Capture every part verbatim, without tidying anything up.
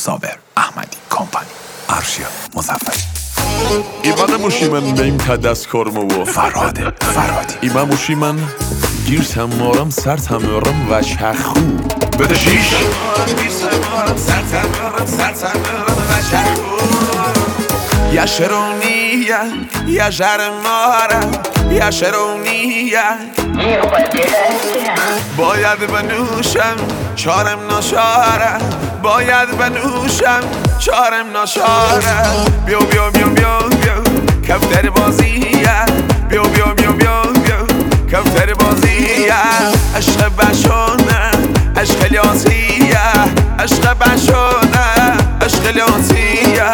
صابر احمدی کمپانی ارشیا مظفری ایمان موشیمن بیم تا دست کرمو فرهاد فرهادی ایمان موشیمن گیر تمارم سر تمارم و چخو بده شیش گیر تمارم سر تمارم سر تمارم و چخو یا شرونیه یا جرماره یا شرونیه باید بنوشم چارم ناشاره باید بنوشم چارم ناشاره بیو بیو بیو بیو بیو کفتر بازیه بیو بیو بیو بیو بیو کفتر بازیه عشق بشونه عشق لیاسیه عشق بشونه عشق لیاسیه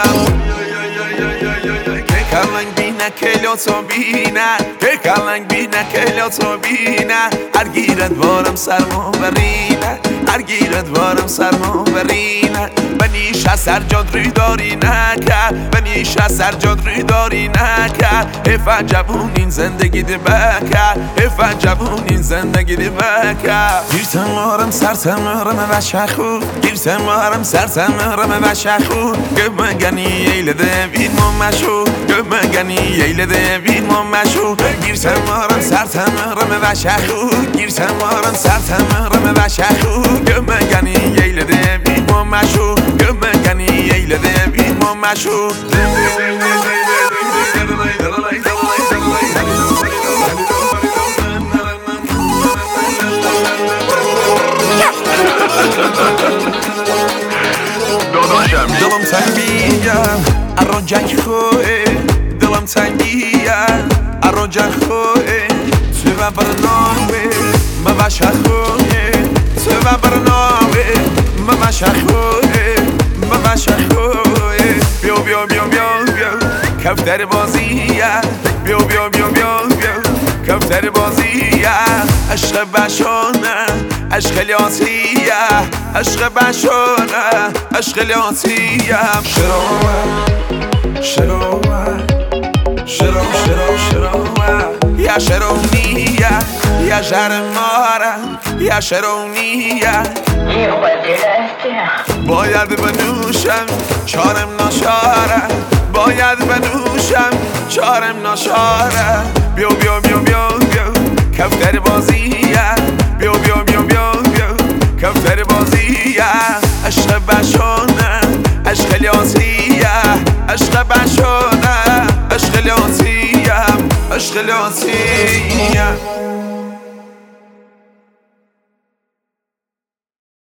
کلنگ بینه کلو تو بینه که کلنگ بینه کلو تو بینه هر گیرت بارم سرمو برینه هر گیرت بارم سرمو برینه بنیش از سر جاد روی داری نکه بنیش از سر جاد روی داری نکه حیفت جوون این زندگی دی بکه حیفت جوون این زندگی دی بکه گیر تمارم سر تمارم و شخو گیر تمارم سر تمارم و شخو که مگنی ایل دوید ممشو که مگنی ایل دوید ممشو گیر تمارم سر تمارم و شخو گیر تمارم سر تمارم و شخو که مگنی ایل دوید ممشو که مگنی ایل دوید ممشو دلم تنگیه ارو جنگ خوه دلم تنگیه ارو جنگ خوه تو و برنامه مباشه خوه تو و برنامه مباشه خوه مباشه خوه بیو بیو بیو بیو بیو کفتر بازیه بیو بیو بیو بیو بیو کفتر بازیه عشق بشونه عشق لیاسیه عشق بشونه عشق لیاسیه شروع شروع شروع شروع شروع یا شرونیه یا جرماره یا شرونیه باید بنوشم چارم ناشاره باید بنوشم چارم ناشاره بیو بیو بیو بیو بیو کفتر بازیه بیو بیو بیو بیو بیو کفتر بازیه عشق بشونه عشق لیاسیه عشق بشونه عشق لیاسیه عشق لیاسیه